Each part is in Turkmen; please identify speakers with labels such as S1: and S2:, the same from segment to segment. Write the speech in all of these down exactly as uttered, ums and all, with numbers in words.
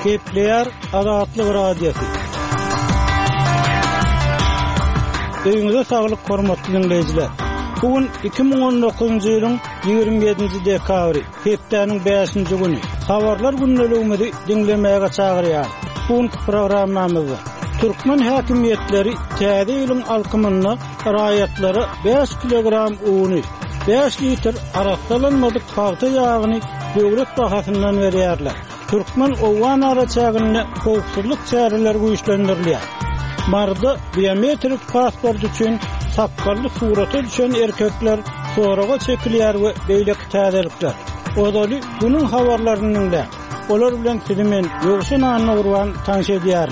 S1: Kepler Azatlyk Radiosu. Öýüňize saglyk hormatly dinleýijiler. Bugün iki bin on dokuzunçy ýylyň ýygrimi ýedinji dekabry, hepdeniň beşinji güni. Habarlar günneligimizi dinlemäge çagyrýar. Bugünkü programmamyzda Türkmen häkimiýetleri täze ýylyň alkymyna raýatlary beş kilogram uny, beş litr araqdalanmadyk paýta ýagyny döwlet bahasyndan berýärler. Türkmen owan araçagyny howpsuzlyk çäreleri güýçlendirilýär. Marda biometrik pasport üçin saqqally suraty düşen erkekler soraga çekilýär we beýleki täzelikler. Odaly bunun habarlaryny dinle. Olar bilen sizimen ýogşun anyny urwan tanşedýär.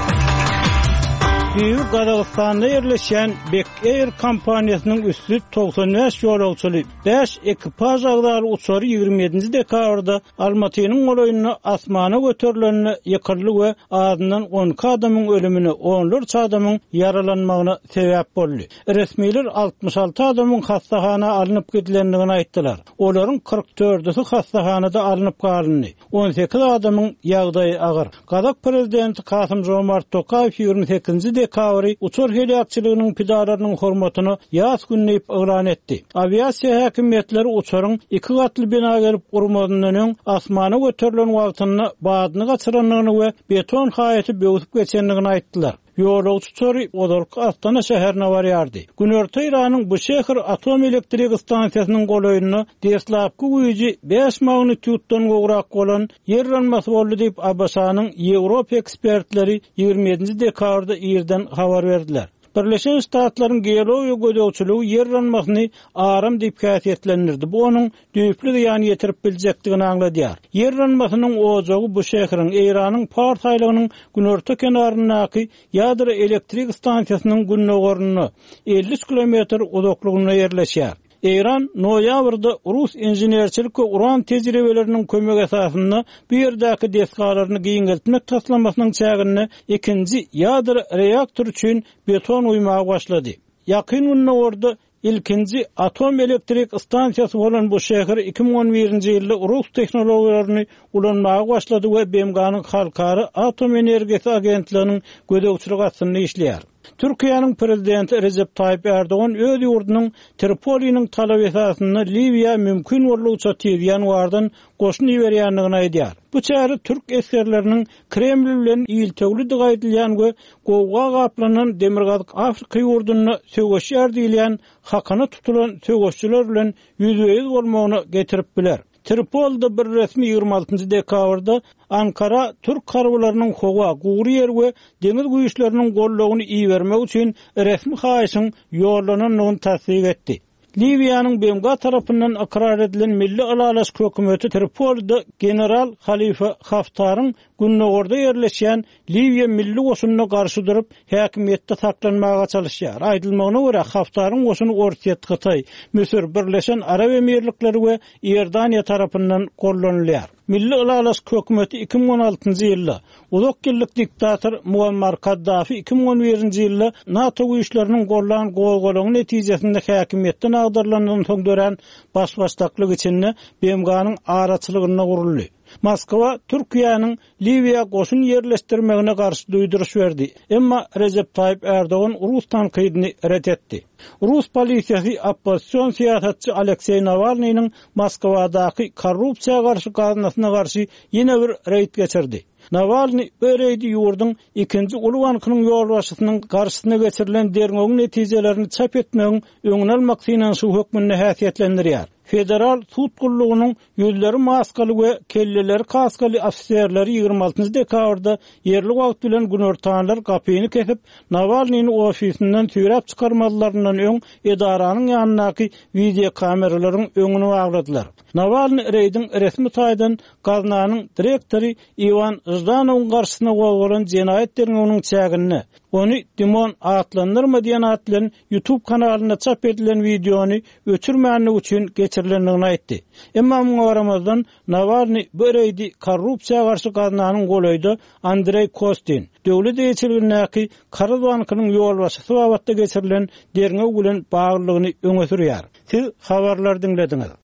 S1: Büyük Qazaqstanda yerleşen Bek Air kompaniýasynyň üstü doksan beş ýolagçyly beş ekipaj agdary uçary ýygrimi ýedinji dekabrda Almatynyň goloýuny asmana göterilenine ýykyrly we adyndan on adamyň ölümine, onlarça adamyň yaralanmagyna sebäp boldy. Resmiler altmış alty adamyň hastahana alınıp gedilendigini aýtdylar. Olaryň kırk dördüsi hastahanada alınıp galyny. on sekiz adamyň ýagdaýy agyr. Qazaq prezidenti Kasym Jomart Tokaýew ýygrimi sekizinji dekabry uçur heliakçylygynyň pidararynyň hormatyny ýaz günüňe elan etdi. Aviasiýa häkimiýetleri uçuryň iki gatly bina gelip gurmadyndan öň asmana göterilen wagtyny badyny gaçyranlygyny we beton haýaty böwüp geçenligini aýtdylar. Ýolagçy uçary Odork Astana şäherine barýardy. Günorta Iranyň bu şäher atom elektrik stansiýasynyň goloýuny deslapky güýji beş magnituddan gowrak bolan ýerlenmesi boldy diýip A B S-nyň Ýewropa ekspertleri ýygrimi ýedinji dekabrda ýerden habar berdiler. Birleşen Ştatlaryň geologiýa gödäwçiligi ýerlenmesini aram diýip käsitlendirdi. Bu onuň düýpli ýany ýetirip biljekdigini aňladýar. Ýerlenmesiniň ojagy bu şäheriň Iranyň partaýlygynyň günorta kenaryndaky ýadro elektrik stansiýasynyň günnägörüni elli kilometr uzaklygyna ýerleşýär. İran noýabrda Rus inženerçilik we uran tejribeleriniň kömek esasyny bu ýerdäki deskalaryny giňeltmek taslamasynyň çägini ikinji ýadro reaktor üçin beton uýmagy başlady. Ýakyn günlerde ilkinji atom elektrik stansiýasy bolan bu şäher iki bin on birinji ýylda Rus tehnologiýalaryny ulanmagy başlady we B M G-nyň halkary atom energiýasi agentliginiň gödäwçilik asyny işleýär. Türkiýanyň prezidenti Recep Tayyip Erdoğan öz ýurdunyň Tripoliniň talap esasyny Libiýa mümkin bolýança tezýän wardan goşun ýerýändigini aýdýar. Bu çäre türk eskerleriniň Kreml bilen ýyltygly diýilýän we gowga gaplanan Demirgazyk Afrika ýurduny söwüşýär diýilýän hakyny tutulan söwüşçüler bilen ýüzüýiz bolmagyny getirip biler. Tripolda bir resmi ýygrimi altynjy dekabrda Ankara Türk karabalarynyň howa, gugry ýer we deňiz güýçleriniň gollagyny iýermek üçin resmi haýyşyň ýollanynyny tasdiq etdi. Libiýanyň B M G tarapyndan akrar edilen Milli Alalaşyk hökümeti Tripolda general Halifa Haftaryň günnägörde ýerleşýän Libiýa milli goşunyna garşy durup häkimiýetde saklanmaga çalışýar. Aýdylmagyna görä Haftaryň goşuny Ortiýet Hytaý, Misir, Birleşen Arab Emirlikleri we Ýerdaniýa tarapyndan gollanylýar. Milli Alalaşyk hökümeti iki bin on altynjy ýylda uzak ýyllyk diktator Muammar Kaddafi iki bin on birinji ýylda NATO güýçleriniň gollan gowgalagyny netijesinde häkimiýetden agdarlanýan soň dören başbaşdaklyk içinde B M G-nyň araçylygyna guruldy. Moskwa Türkiýanyň Libiýa goşun ýerleşdirmegine garşy duýduruş berdi. Emma Recep Tayyip Erdoğan Rus tanqidini ret etdi. Rus polisiýasy opposision siýasatçy Aleksey Navalnyň Moskwadaky korrupsiýa garşy gazanasyna garşy ýene bir reýt geçirdi. Navalny öreýdi ýurduň ikinji uly bankynyň ýolbaşçysynyň garşysyna geçirilen derňoň netijelerini çap etmegiň öňüne almak üçin şu hökmünde häsiýetlendirýär. Federal sud gullugynyň ýüzleri maskaly we kelleleri kaskaly ofisiýerleri ýygrimi altynjy dekabrda ýerli wagt bilen günortaňlar gapyny kesip Navalnyň ofisinden türäp çykarmalaryndan öň edaranyň ýanynaky video kameralaryň öňüne bagladylar. Navalny reýdiň resmi taýdan gaznanyň direktori Ivan Zdanowyň garşysyna goýulan jenaýet derňeginiň çägini, ony Dimon atlandyrma diýen at bilen YouTube kanalyna çap edilen videony öçürmänlik üçin geçirilendigini aýtdy. Emma muňaramazdan Navalny böreýdi korrupsiýa garşy gaznanyň goloýdy Andrey Kostin. Döwlet ýetirgänäki Karad bankynyň ýolbaşçysy wagtda geçirilen derňeg bilen baglygyny öňe sürýär. Siz habarlar dinlediňiz.